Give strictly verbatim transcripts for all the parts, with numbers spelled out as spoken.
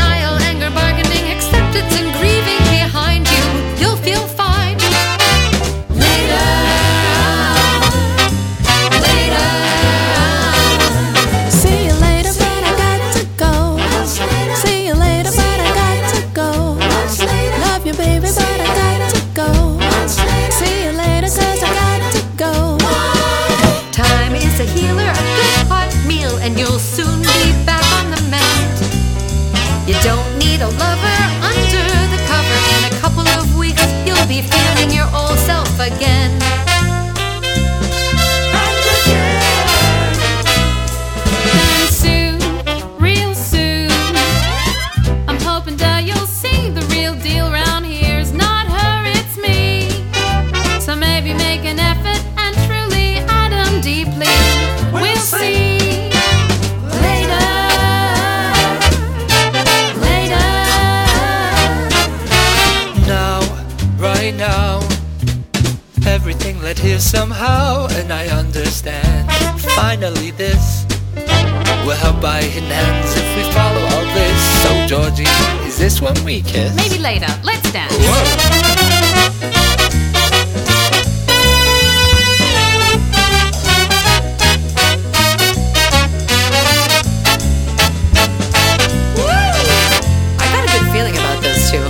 denial, anger, bargaining, acceptance, and grieving behind you, you'll feel fine. Later, later. See you later, but I got to go. See you later, but I got to go. Love you, baby, but I got to go. See you later, cause I got to go. Time is a healer, a good hot meal, and you'll soon be back on the mat. You don't need a lover under the cover. In a couple of weeks, you'll be feeling your old self again. And soon, real soon, I'm hoping that you'll see the real deal round here's not her, it's me. So maybe make an effort and truly add 'em deeply. We'll see. Later, later. Now, right now, everything led here somehow, and I understand. Finally, this will help by hidden hands if we follow all this. So, Georgie, is this when we kiss? Maybe later. Let's dance. Whoa. I got a good feeling about those two.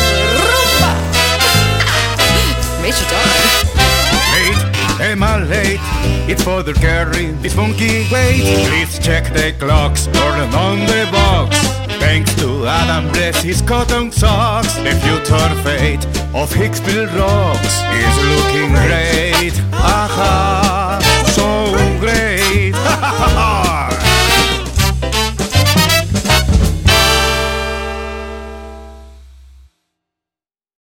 Major Dog. Late, am I late? It's for the carrying this funky weight. Please check the clocks or the on the box. Thanks to Adam, bless his cotton socks. The future fate of Hicksville Rocks is looking great. Aha!